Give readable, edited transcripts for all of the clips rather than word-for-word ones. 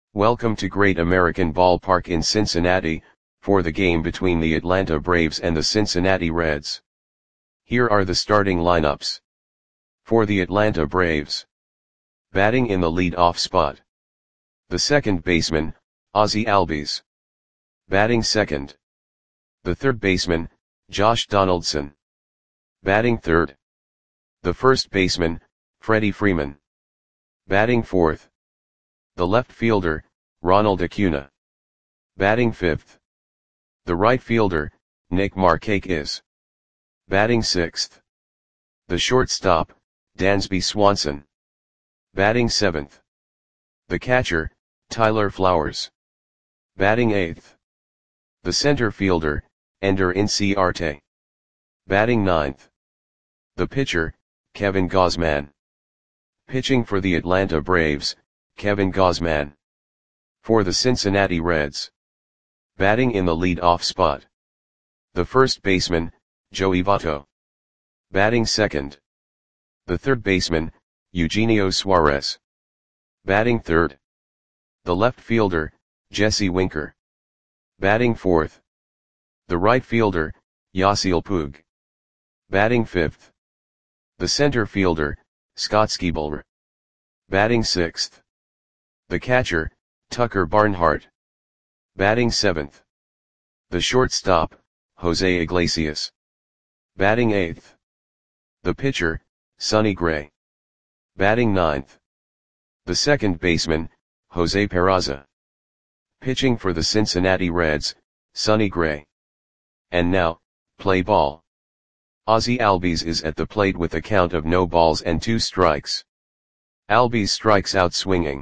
Welcome to Great American Ballpark in Cincinnati, for the game between the Atlanta Braves and the Cincinnati Reds. Here are the starting lineups. For the Atlanta Braves. Batting in the lead-off spot. The second baseman, Ozzie Albies. Batting second. The third baseman, Josh Donaldson. Batting third. The first baseman, Freddie Freeman. Batting fourth. The left fielder, Ronald Acuna. Batting fifth. The right fielder, Nick Markakis. Batting sixth. The shortstop, Dansby Swanson. Batting seventh. The catcher, Tyler Flowers. Batting eighth. The center fielder, Ender Inciarte. Batting ninth. The pitcher, Kevin Gausman. Pitching for the Atlanta Braves, Kevin Gausman. For the Cincinnati Reds. Batting in the lead-off spot. The first baseman, Joey Votto. Batting second. The third baseman, Eugenio Suarez. Batting third. The left fielder, Jesse Winker. Batting fourth. The right fielder, Yasiel Puig. Batting fifth. The center fielder, Scott Skiebler. Batting sixth. The catcher, Tucker Barnhart. Batting seventh. The shortstop, Jose Iglesias. Batting eighth. The pitcher, Sonny Gray. Batting ninth. The second baseman, Jose Peraza. Pitching for the Cincinnati Reds, Sonny Gray. And now, play ball. Ozzie Albies is at the plate with a count of no balls and 2 strikes. Albies strikes out swinging.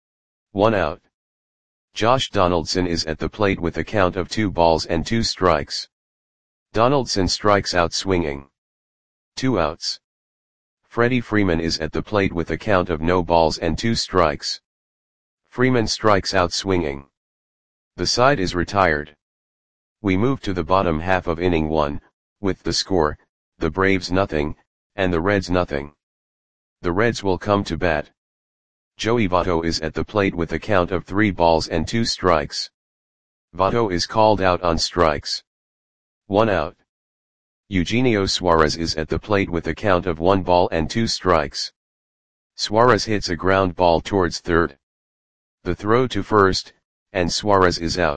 1 out. Josh Donaldson is at the plate with a count of 2 balls and 2 strikes. Donaldson strikes out swinging. 2 outs. Freddie Freeman is at the plate with a count of no balls and 2 strikes. Freeman strikes out swinging. The side is retired. We move to the bottom half of inning 1, with the score, the Braves nothing, and the Reds nothing. The Reds will come to bat. Joey Votto is at the plate with a count of 3 balls and 2 strikes. Votto is called out on strikes. 1 out. Eugenio Suarez is at the plate with a count of 1 ball and 2 strikes. Suarez hits a ground ball towards third. The throw to first, and Suarez is out.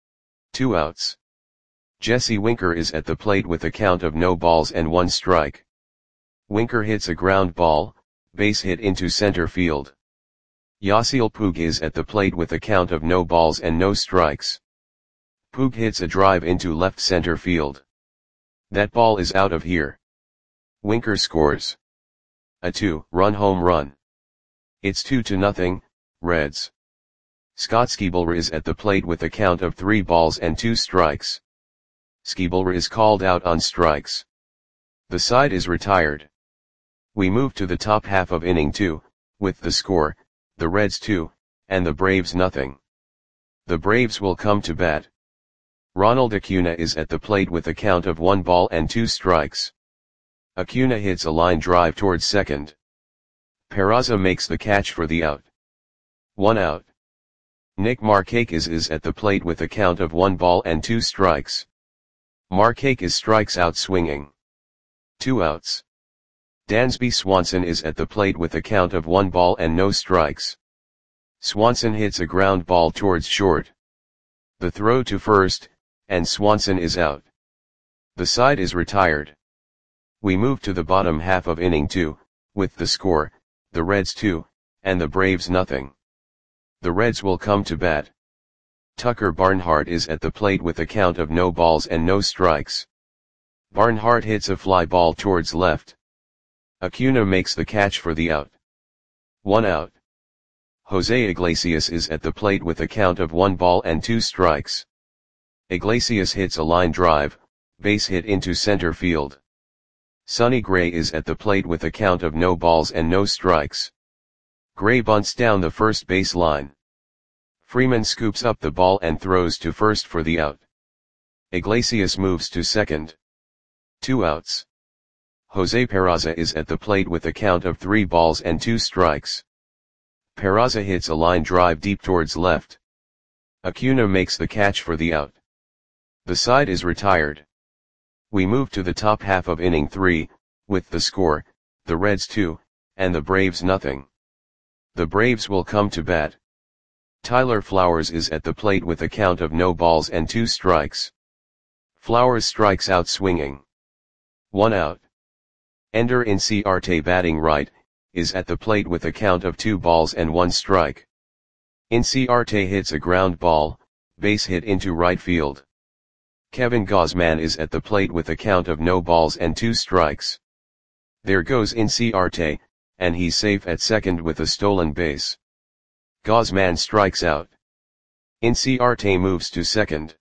2 outs. Jesse Winker is at the plate with a count of no balls and 1 strike. Winker hits a ground ball, base hit into center field. Yasiel Puig is at the plate with a count of no balls and no strikes. Puig hits a drive into left center field. That ball is out of here. Winker scores a 2-run home run. It's 2-0, Reds. Scott Skiebler is at the plate with a count of 3 balls and 2 strikes. Skiebler is called out on strikes. The side is retired. We move to the top half of inning 2, with the score, the Reds 2, and the Braves nothing. The Braves will come to bat. Ronald Acuna is at the plate with a count of 1 ball and 2 strikes. Acuna hits a line drive towards second. Peraza makes the catch for the out. 1 out. Nick Markakis is at the plate with a count of 1 ball and 2 strikes. Markakis strikes out swinging. 2 outs. Dansby Swanson is at the plate with a count of 1 ball and no strikes. Swanson hits a ground ball towards short. The throw to first, and Swanson is out. The side is retired. We move to the bottom half of inning 2, with the score, the Reds 2, and the Braves nothing. The Reds will come to bat. Tucker Barnhart is at the plate with a count of no balls and no strikes. Barnhart hits a fly ball towards left. Acuna makes the catch for the out. 1 out. Jose Iglesias is at the plate with a count of 1 ball and 2 strikes. Iglesias hits a line drive, base hit into center field. Sonny Gray is at the plate with a count of no balls and no strikes. Gray bunts down the first base line. Freeman scoops up the ball and throws to first for the out. Iglesias moves to second. 2 outs. Jose Peraza is at the plate with a count of 3 balls and 2 strikes. Peraza hits a line drive deep towards left. Acuna makes the catch for the out. The side is retired. We move to the top half of inning 3, with the score, the Reds 2, and the Braves nothing. The Braves will come to bat. Tyler Flowers is at the plate with a count of no balls and 2 strikes. Flowers strikes out swinging. 1 out. Ender Inciarte batting right, is at the plate with a count of 2 balls and 1 strike. Inciarte hits a ground ball, base hit into right field. Kevin Gausman is at the plate with a count of no balls and 2 strikes. There goes Inciarte, and he's safe at second with a stolen base. Gausman strikes out. Inciarte moves to second.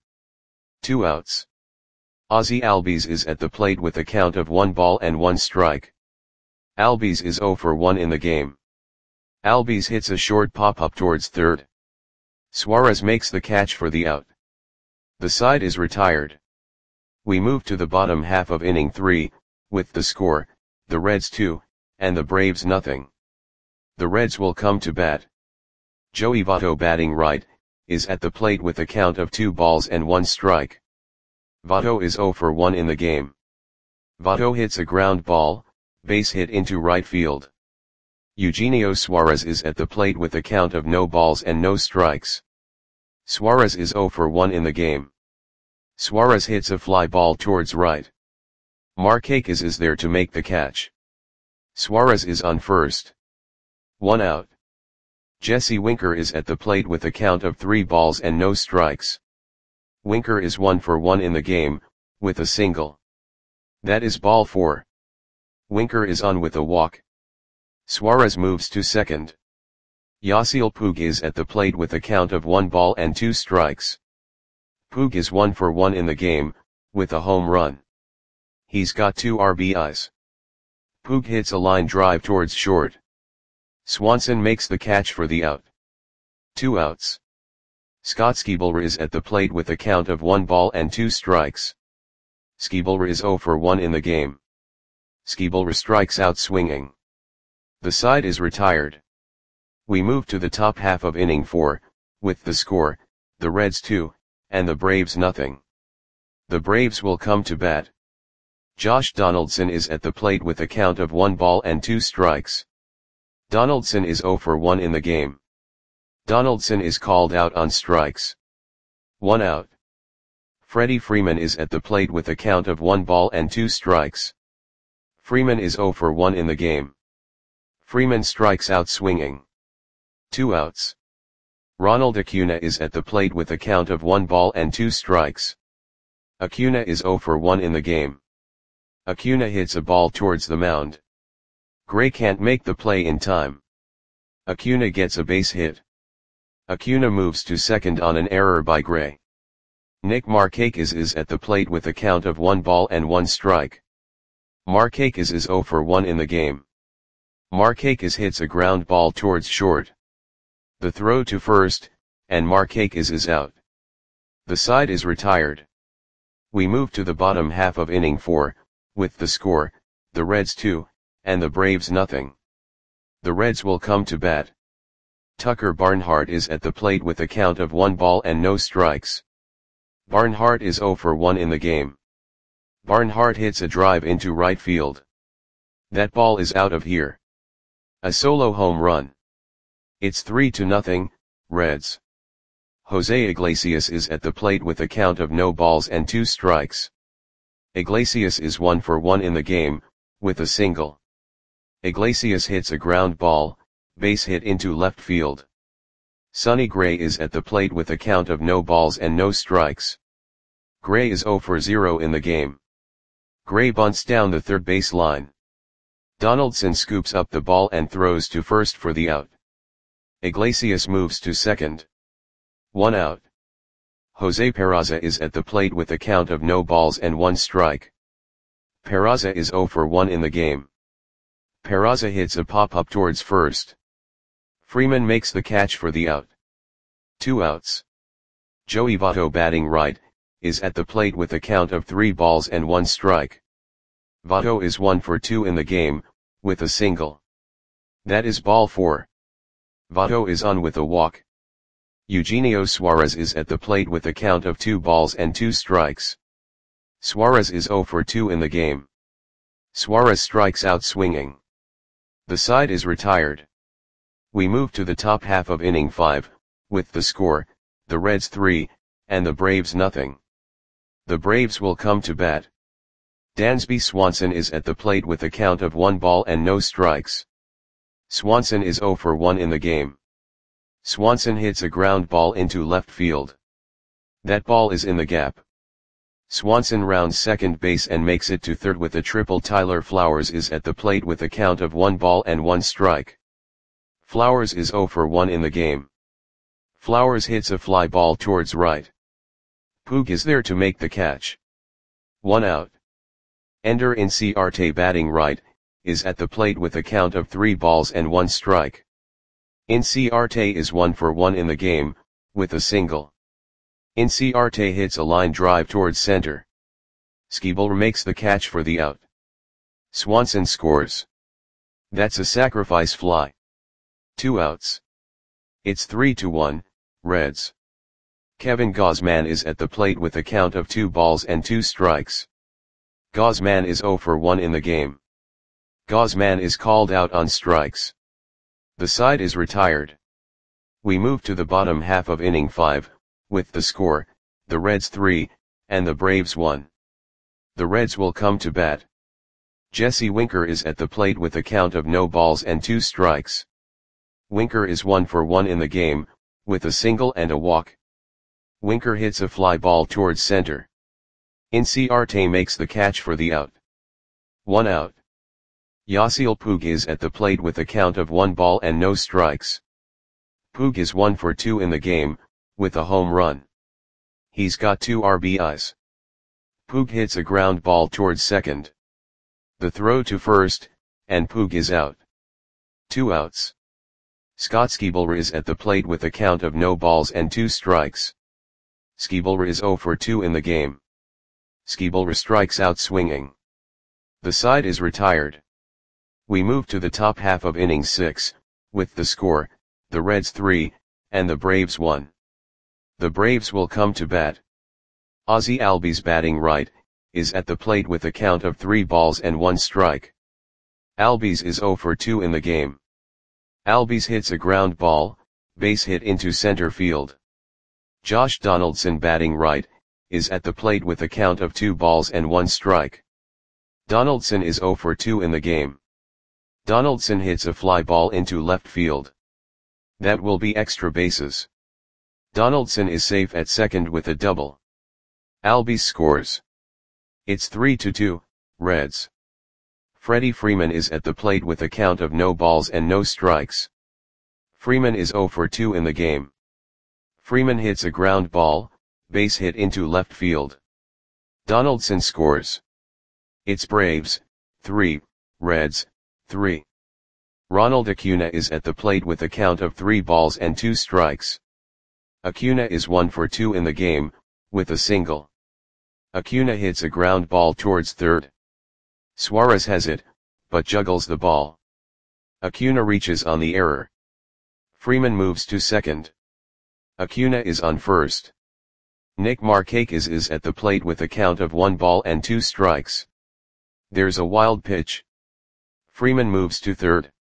2 outs. Ozzie Albies is at the plate with a count of 1 ball and 1 strike. Albies is 0 for 1 in the game. Albies hits a short pop-up towards third. Suarez makes the catch for the out. The side is retired. We move to the bottom half of inning 3, with the score, the Reds 2, and the Braves nothing. The Reds will come to bat. Joey Votto batting right, is at the plate with a count of 2 balls and 1 strike. Votto is 0 for 1 in the game. Votto hits a ground ball, base hit into right field. Eugenio Suarez is at the plate with a count of no balls and no strikes. Suarez is 0 for 1 in the game. Suarez hits a fly ball towards right. Markakis is there to make the catch. Suarez is on first. 1 out. Jesse Winker is at the plate with a count of 3 balls and no strikes. Winker is 1 for 1 in the game, with a single. That is ball 4. Winker is on with a walk. Suarez moves to second. Yasiel Puig is at the plate with a count of 1 ball and 2 strikes. Puig is 1 for 1 in the game, with a home run. He's got 2 RBIs. Puig hits a line drive towards short. Swanson makes the catch for the out. 2 outs. Scott Schiebeler is at the plate with a count of 1 ball and 2 strikes. Schiebeler is 0 for 1 in the game. Schiebeler strikes out swinging. The side is retired. We move to the top half of inning 4, with the score, the Reds 2, and the Braves nothing. The Braves will come to bat. Josh Donaldson is at the plate with a count of 1 ball and 2 strikes. Donaldson is 0 for 1 in the game. Donaldson is called out on strikes. 1 out. Freddie Freeman is at the plate with a count of 1 ball and 2 strikes. Freeman is 0 for 1 in the game. Freeman strikes out swinging. 2 outs. Ronald Acuna is at the plate with a count of 1 ball and 2 strikes. Acuna is 0 for 1 in the game. Acuna hits a ball towards the mound. Gray can't make the play in time. Acuna gets a base hit. Acuna moves to second on an error by Gray. Nick Markakis is at the plate with a count of 1 ball and 1 strike. Markakis is 0 for 1 in the game. Markakis hits a ground ball towards short. The throw to first, and Markakis is out. The side is retired. We move to the bottom half of inning 4, with the score, the Reds 2, and the Braves nothing. The Reds will come to bat. Tucker Barnhart is at the plate with a count of 1 ball and no strikes. Barnhart is 0 for 1 in the game. Barnhart hits a drive into right field. That ball is out of here. A solo home run. It's 3-0, Reds. Jose Iglesias is at the plate with a count of no balls and 2 strikes. Iglesias is 1 for 1 in the game, with a single. Iglesias hits a ground ball, base hit into left field. Sonny Gray is at the plate with a count of no balls and no strikes. Gray is 0 for 0 in the game. Gray bunts down the third base line. Donaldson scoops up the ball and throws to first for the out. Iglesias moves to second. 1 out. Jose Peraza is at the plate with a count of no balls and 1 strike. Peraza is 0 for 1 in the game. Peraza hits a pop-up towards first. Freeman makes the catch for the out. 2 outs. Joey Votto batting right, is at the plate with a count of 3 balls and 1 strike. Votto is 1 for 2 in the game, with a single. That is ball 4. Votto is on with a walk. Eugenio Suarez is at the plate with a count of 2 balls and 2 strikes. Suarez is 0 for 2 in the game. Suarez strikes out swinging. The side is retired. We move to the top half of inning 5, with the score, the Reds 3, and the Braves nothing. The Braves will come to bat. Dansby Swanson is at the plate with a count of 1 ball and no strikes. Swanson is 0 for 1 in the game. Swanson hits a ground ball into left field. That ball is in the gap. Swanson rounds second base and makes it to third with a triple. Tyler Flowers is at the plate with a count of 1 ball and 1 strike. Flowers is 0 for 1 in the game. Flowers hits a fly ball towards right. Puig is there to make the catch. 1 out. Ender Inciarte, batting right, is at the plate with a count of 3 balls and 1 strike. Inciarte is 1 for 1 in the game, with a single. Inciarte hits a line drive towards center. Schebler makes the catch for the out. Swanson scores. That's a sacrifice fly. 2 outs. It's 3-1, Reds. Kevin Gausman is at the plate with a count of 2 balls and 2 strikes. Gausman is 0 for 1 in the game. Gausman is called out on strikes. The side is retired. We move to the bottom half of inning 5, with the score, the Reds 3, and the Braves 1. The Reds will come to bat. Jesse Winker is at the plate with a count of no balls and 2 strikes. Winker is 1 for 1 in the game, with a single and a walk. Winker hits a fly ball towards center. Inciarte makes the catch for the out. 1 out. Yasiel Puig is at the plate with a count of 1 ball and no strikes. Puig is 1 for 2 in the game, with a home run. He's got 2 RBIs. Puig hits a ground ball towards second. The throw to first, and Puig is out. 2 outs. Scott Schebler is at the plate with a count of no balls and 2 strikes. Schebler is 0 for 2 in the game. Schebler strikes out swinging. The side is retired. We move to the top half of inning 6, with the score, the Reds 3, and the Braves 1. The Braves will come to bat. Ozzie Albies, batting right, is at the plate with a count of 3 balls and 1 strike. Albies is 0 for 2 in the game. Albies hits a ground ball, base hit into center field. Josh Donaldson, batting right, is at the plate with a count of 2 balls and 1 strike. Donaldson is 0 for 2 in the game. Donaldson hits a fly ball into left field. That will be extra bases. Donaldson is safe at second with a double. Albies scores. It's 3-2, Reds. Freddie Freeman is at the plate with a count of no balls and no strikes. Freeman is 0 for 2 in the game. Freeman hits a ground ball, base hit into left field. Donaldson scores. It's Braves 3, Reds 3. Ronald Acuna is at the plate with a count of 3 balls and 2 strikes. Acuna is 1 for 2 in the game, with a single. Acuna hits a ground ball towards third. Suarez has it, but juggles the ball. Acuna reaches on the error. Freeman moves to second. Acuna is on first. Nick Markakis is at the plate with a count of 1 ball and 2 strikes. There's a wild pitch. Freeman moves to third.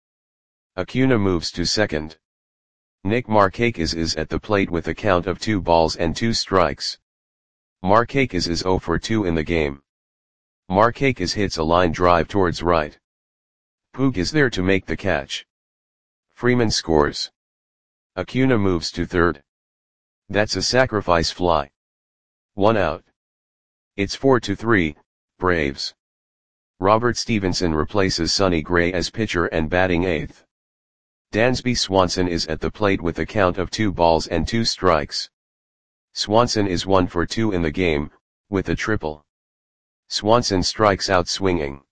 Acuna moves to second. Nick Markakis is at the plate with a count of 2 balls and 2 strikes. Markakis is 0 for 2 in the game. Markakis hits a line drive towards right. Puig is there to make the catch. Freeman scores. Acuna moves to third. That's a sacrifice fly. 1 out. It's 4-3, Braves. Robert Stevenson replaces Sonny Gray as pitcher and batting 8th. Dansby Swanson is at the plate with a count of 2 balls and 2 strikes. Swanson is 1 for 2 in the game, with a triple. Swanson strikes out swinging.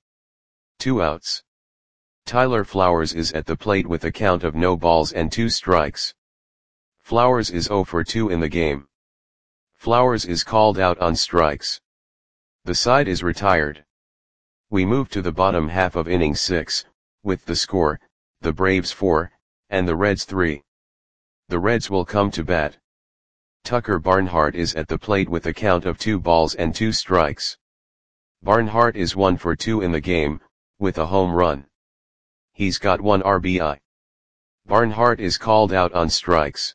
2 outs. Tyler Flowers is at the plate with a count of no balls and 2 strikes. Flowers is 0 for 2 in the game. Flowers is called out on strikes. The side is retired. We move to the bottom half of inning 6, with the score, the Braves 4, and the Reds 3. The Reds will come to bat. Tucker Barnhart is at the plate with a count of 2 balls and 2 strikes. Barnhart is 1 for 2 in the game, with a home run. He's got 1 RBI. Barnhart is called out on strikes.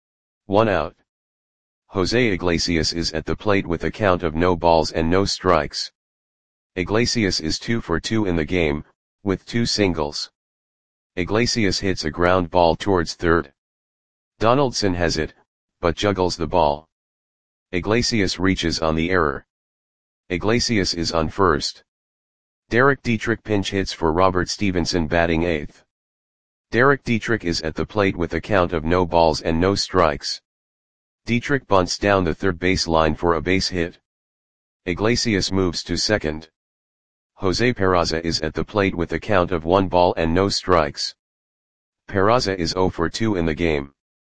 1 out. Jose Iglesias is at the plate with a count of no balls and no strikes. Iglesias is 2 for 2 in the game, with 2 singles. Iglesias hits a ground ball towards third. Donaldson has it, but juggles the ball. Iglesias reaches on the error. Iglesias is on first. Derek Dietrich pinch hits for Robert Stevenson batting 8th. Derek Dietrich is at the plate with a count of no balls and no strikes. Dietrich bunts down the third base line for a base hit. Iglesias moves to second. Jose Peraza is at the plate with a count of 1 ball and no strikes. Peraza is 0 for 2 in the game.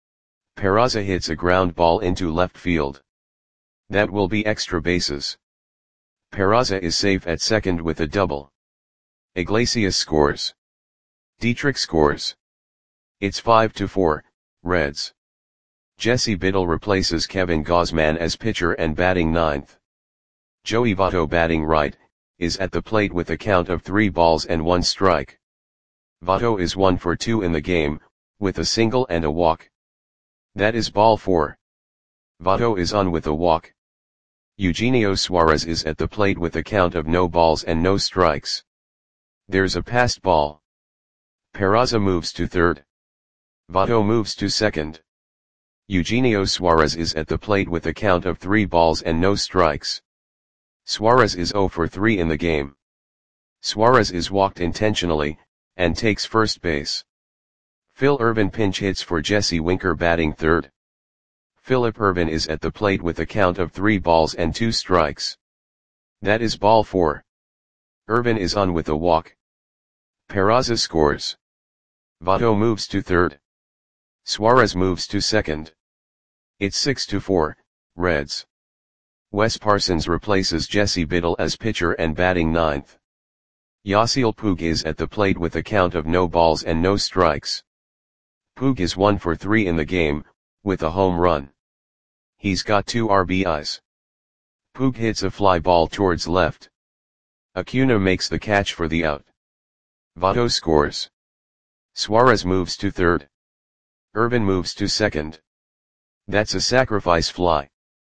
Peraza hits a ground ball into left field. That will be extra bases. Peraza is safe at second with a double. Iglesias scores. Dietrich scores. It's 5-4, Reds. Jesse Biddle replaces Kevin Gausman as pitcher and batting 9th. Joey Votto batting right, is at the plate with a count of 3 balls and 1 strike. Votto is 1 for 2 in the game, with a single and a walk. That is ball 4. Votto is on with a walk. Eugenio Suarez is at the plate with a count of no balls and no strikes. There's a passed ball. Peraza moves to third. Votto moves to second. Eugenio Suarez is at the plate with a count of 3 balls and no strikes. Suarez is 0 for 3 in the game. Suarez is walked intentionally, and takes first base. Phil Ervin pinch hits for Jesse Winker batting third. Philip Ervin is at the plate with a count of 3 balls and 2 strikes. That is ball 4. Ervin is on with a walk. Peraza scores. Votto moves to third. Suarez moves to second. It's 6-4, Reds. Wes Parsons replaces Jesse Biddle as pitcher and batting 9th. Yasiel Puig is at the plate with a count of no balls and no strikes. Puig is 1 for 3 in the game, with a home run. He's got 2 RBIs. Puig hits a fly ball towards left. Acuna makes the catch for the out. Votto scores. Suarez moves to third. Ervin moves to second. That's a sacrifice fly.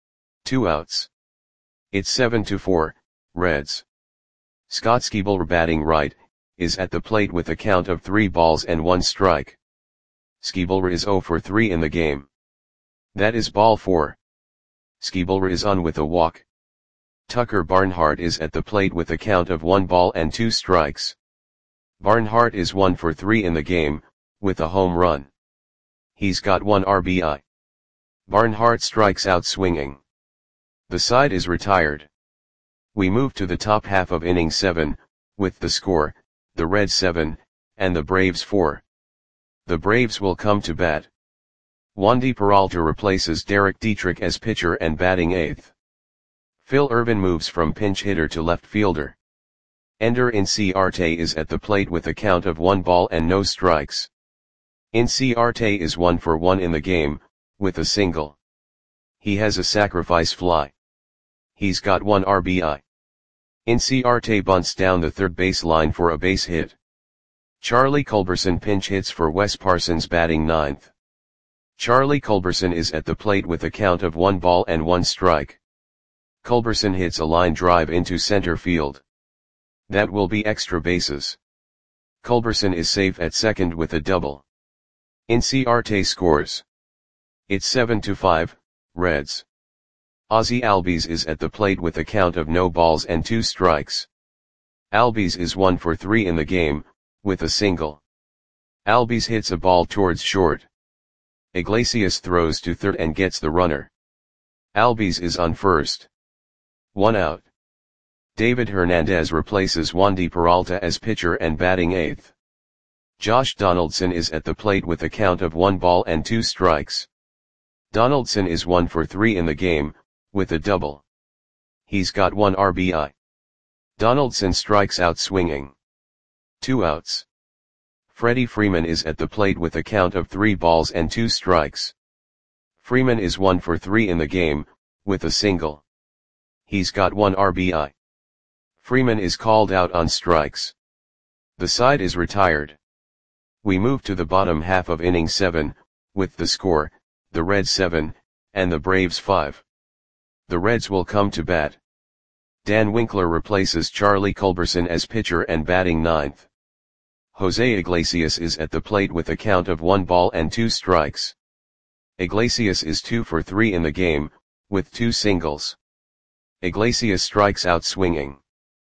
2 outs. It's 7-4, Reds. Scott Schebler batting right, is at the plate with a count of 3 balls and 1 strike. Schebler is 0 for 3 in the game. That is ball 4. Schebler is on with a walk. Tucker Barnhart is at the plate with a count of 1 ball and 2 strikes. Barnhart is 1 for 3 in the game, with a home run. He's got 1 RBI. Barnhart strikes out swinging. The side is retired. We move to the top half of inning 7, with the score, the Reds 7, and the Braves 4. The Braves will come to bat. Wandy Peralta replaces Derek Dietrich as pitcher and batting 8th. Phil Ervin moves from pinch hitter to left fielder. Ender Inciarte is at the plate with a count of 1 ball and no strikes. Inciarte is 1 for 1 in the game, with a single. He has a sacrifice fly. He's got 1 RBI. Inciarte bunts down the third base line for a base hit. Charlie Culberson pinch hits for Wes Parsons batting 9th. Charlie Culberson is at the plate with a count of 1 ball and 1 strike. Culberson hits a line drive into center field. That will be extra bases. Culberson is safe at second with a double. Inciarte scores. It's 7-5, Reds. Ozzie Albies is at the plate with a count of no balls and 2 strikes. Albies is 1 for 3 in the game, with a single. Albies hits a ball towards short. Iglesias throws to third and gets the runner. Albies is on first. 1 out. David Hernandez replaces Wandy Peralta as pitcher and batting 8th. Josh Donaldson is at the plate with a count of 1 ball and 2 strikes. Donaldson is 1 for 3 in the game, with a double. He's got 1 RBI. Donaldson strikes out swinging. 2 outs. Freddie Freeman is at the plate with a count of 3 balls and 2 strikes. Freeman is 1 for 3 in the game, with a single. He's got 1 RBI. Freeman is called out on strikes. The side is retired. We move to the bottom half of inning 7, with the score, the Reds 7, and the Braves 5. The Reds will come to bat. Dan Winkler replaces Charlie Culberson as pitcher and batting ninth. Jose Iglesias is at the plate with a count of 1 ball and 2 strikes. Iglesias is 2 for 3 in the game, with 2 singles. Iglesias strikes out swinging.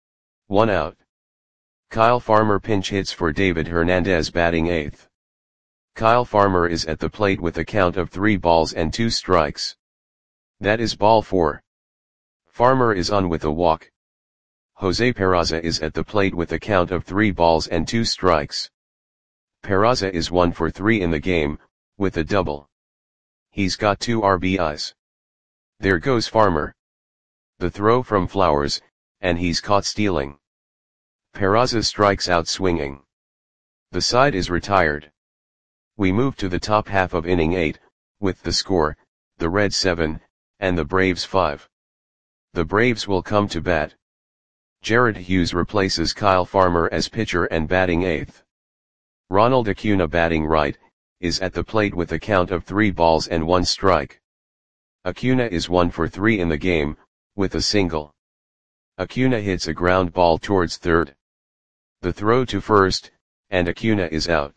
1 out. Kyle Farmer pinch hits for David Hernandez batting 8th. Kyle Farmer is at the plate with a count of 3 balls and 2 strikes. That is ball 4. Farmer is on with a walk. Jose Peraza is at the plate with a count of 3 balls and 2 strikes. Peraza is 1 for 3 in the game, with a double. He's got 2 RBIs. There goes Farmer. The throw from Flowers, and he's caught stealing. Peraza strikes out swinging. The side is retired. We move to the top half of inning 8, with the score, the Reds 7, and the Braves 5. The Braves will come to bat. Jared Hughes replaces Kyle Farmer as pitcher and batting 8th. Ronald Acuna batting right, is at the plate with a count of 3 balls and 1 strike. Acuna is 1 for 3 in the game, with a single. Acuna hits a ground ball towards third. The throw to first, and Acuna is out.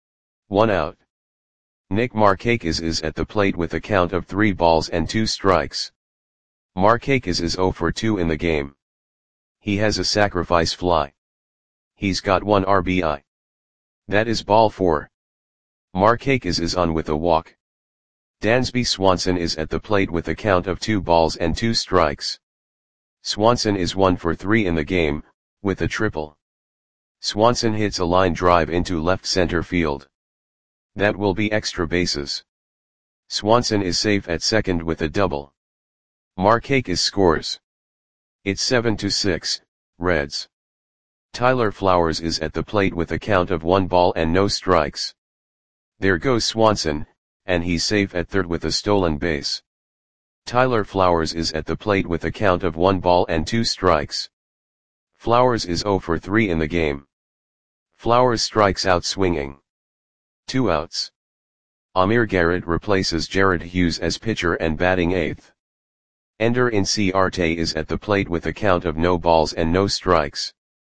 1 out. Nick Markakis is at the plate with a count of 3 balls and 2 strikes. Markakis is 0 for 2 in the game. He has a sacrifice fly. He's got 1 RBI. That is ball 4. Markakis is on with a walk. Dansby Swanson is at the plate with a count of 2 balls and 2 strikes. Swanson is 1 for 3 in the game, with a triple. Swanson hits a line drive into left center field. That will be extra bases. Swanson is safe at second with a double. Markakis scores. It's 7-6, Reds. Tyler Flowers is at the plate with a count of 1 ball and no strikes. There goes Swanson, and he's safe at third with a stolen base. Tyler Flowers is at the plate with a count of 1 ball and 2 strikes. Flowers is 0 for 3 in the game. Flowers strikes out swinging. 2 outs. Amir Garrett replaces Jared Hughes as pitcher and batting 8th. Ender Inciarte is at the plate with a count of no balls and no strikes.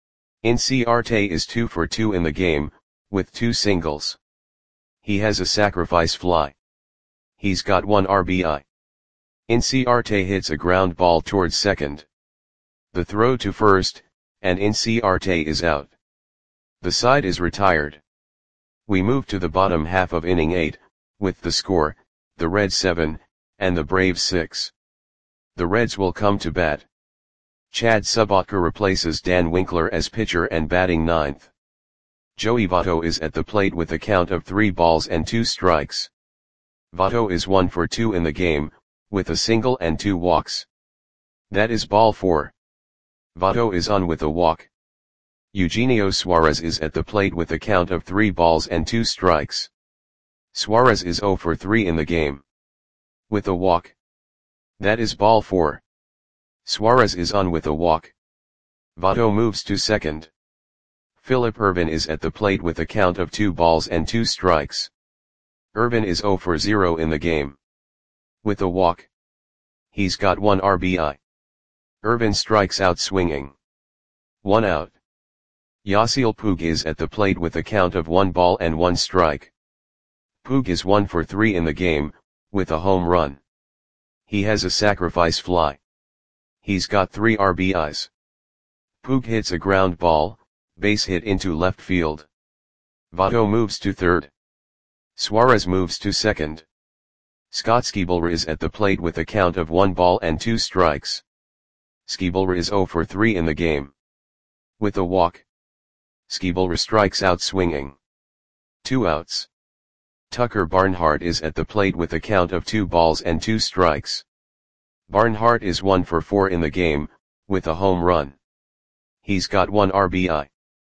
Inciarte is 2 for 2 in the game, with 2 singles. He has a sacrifice fly. He's got 1 RBI. Inciarte hits a ground ball towards second. The throw to first, and Inciarte is out. The side is retired. We move to the bottom half of inning 8, with the score, the Reds 7, and the Braves 6. The Reds will come to bat. Chad Subotka replaces Dan Winkler as pitcher and batting 9th. Joey Votto is at the plate with a count of 3 balls and 2 strikes. Votto is 1 for 2 in the game, with a single and 2 walks. That is ball 4. Votto is on with a walk. Eugenio Suarez is at the plate with a count of 3 balls and 2 strikes. Suarez is 0 for 3 in the game. With a walk. That is ball 4. Suarez is on with a walk. Votto moves to second. Philip Ervin is at the plate with a count of 2 balls and 2 strikes. Ervin is 0 for 0 in the game. With a walk. He's got 1 RBI. Ervin strikes out swinging. 1 out. Yasiel Puig is at the plate with a count of 1 ball and 1 strike. Puig is 1 for 3 in the game, with a home run. He has a sacrifice fly. He's got 3 RBIs. Puig hits a ground ball, base hit into left field. Votto moves to third. Suarez moves to second. Scott Schebler is at the plate with a count of 1 ball and 2 strikes. Schebler is 0 for 3 in the game. With a walk. Schebler strikes out swinging. 2 outs. Tucker Barnhart is at the plate with a count of 2 balls and 2 strikes. Barnhart is 1 for 4 in the game, with a home run. He's got 1 RBI.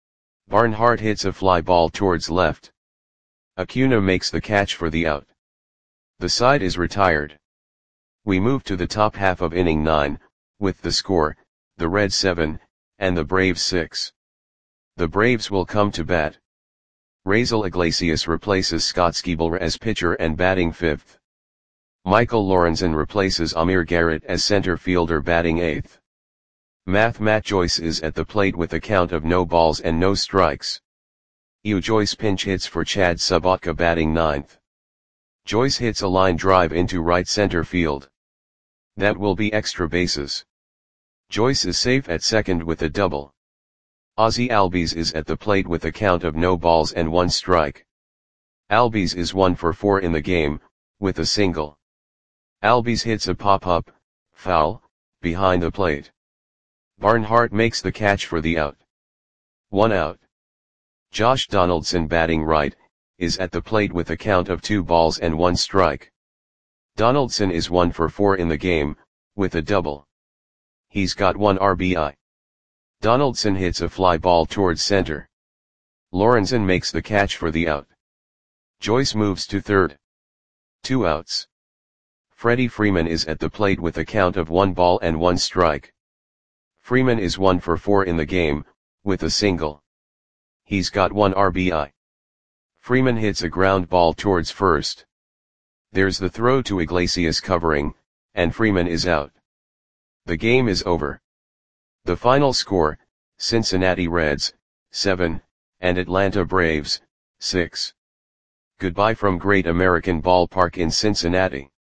Barnhart hits a fly ball towards left. Acuna makes the catch for the out. The side is retired. We move to the top half of inning 9, with the score, the Reds 7, and the Braves 6. The Braves will come to bat. Raisel Iglesias replaces Scott Skiebel as pitcher and batting 5th. Michael Lorenzen replaces Amir Garrett as center fielder batting 8th. Matt Joyce is at the plate with a count of no balls and no strikes. Joyce pinch hits for Chad Sobotka batting 9th. Joyce hits a line drive into right center field. That will be extra bases. Joyce is safe at second with a double. Ozzie Albies is at the plate with a count of no balls and 1 strike. Albies is 1 for 4 in the game, with a single. Albies hits a pop-up, foul, behind the plate. Barnhart makes the catch for the out. 1 out. Josh Donaldson batting right, is at the plate with a count of 2 balls and 1 strike. Donaldson is 1 for 4 in the game, with a double. He's got 1 RBI. Donaldson hits a fly ball towards center. Lorenzen makes the catch for the out. Joyce moves to third. 2 outs. Freddie Freeman is at the plate with a count of 1 ball and 1 strike. Freeman is 1 for 4 in the game, with a single. He's got 1 RBI. Freeman hits a ground ball towards first. There's the throw to Iglesias covering, and Freeman is out. The game is over. The final score, Cincinnati Reds, 7, and Atlanta Braves, 6. Goodbye from Great American Ballpark in Cincinnati.